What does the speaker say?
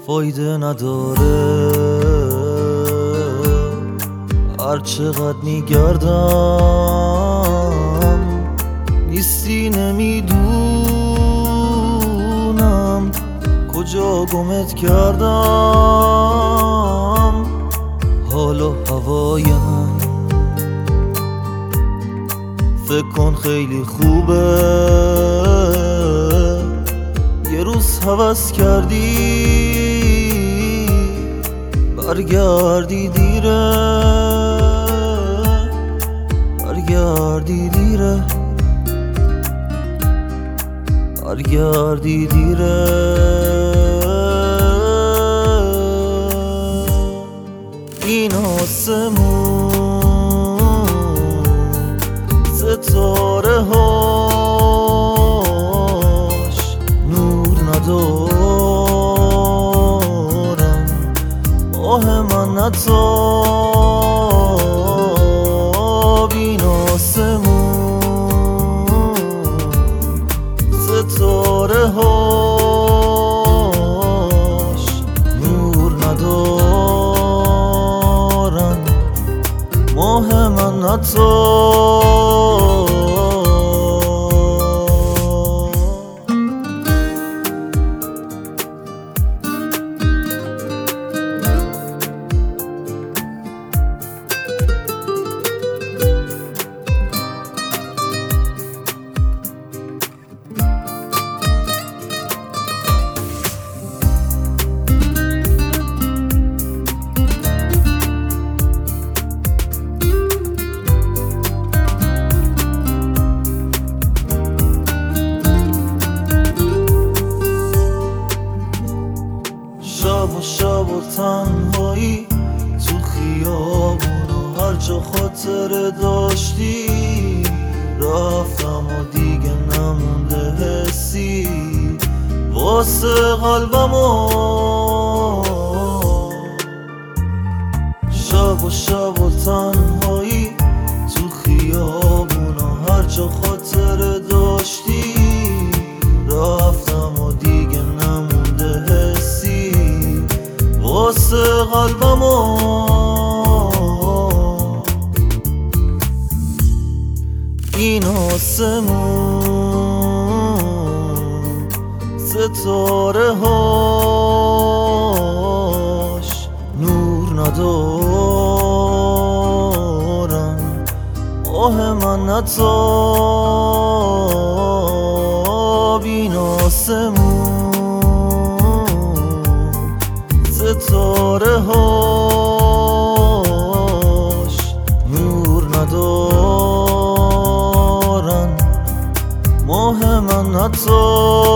فایده نداره هر چقدر میگردم نیستی، نمیدونم کجا گمت کردم. حال و هوایم فکر کن خیلی خوبه، یه روز هوس کردی برگردی دیره، برگردی دیره، برگردی دیره. این آسمون ستاره هاش نور ندارن، ماه من نتاب. این آسمون ستاره هاش نور ندارن، ماه من نتاب. شب و تنهایی تو خیابون و هر جا خاطره داشتی رفتم و دیگه نمونده حسی واسه قلبمو. شب و تنهایی تو خیابون و هر جا خاطره داشتی رفتم و دیگه نمونده حسی واسه قلبمو. این آسمون ستاره هاش نور ندارن، ماه من نتاب. این آسمون ستاره هاش نور ندارن، ماه من نتاب.